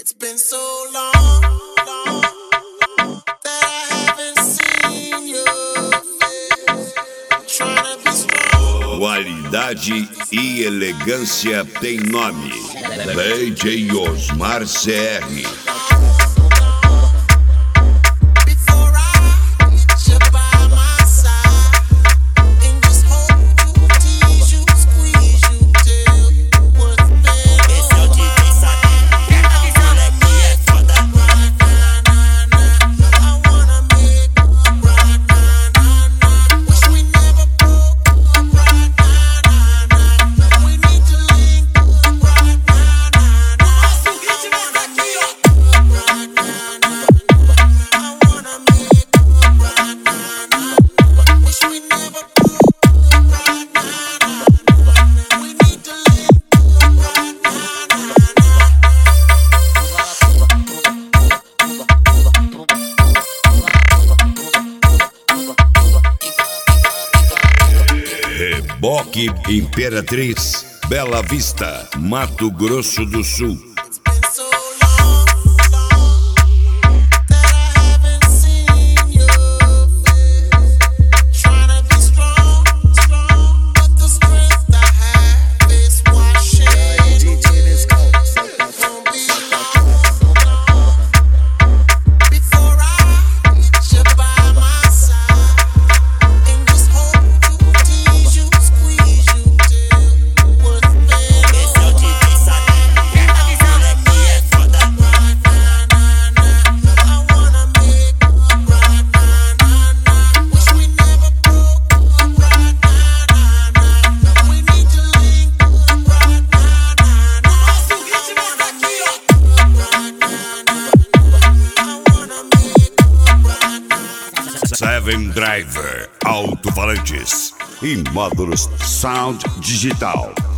It's been so long, long that I haven't seen your face. I'm trying to be strong. Qualidade e elegância tem nome. DJ Osmar CR. Reboque Imperatriz, Bela Vista, Mato Grosso do Sul. Seven Driver, alto-falantes e módulos Sound Digital.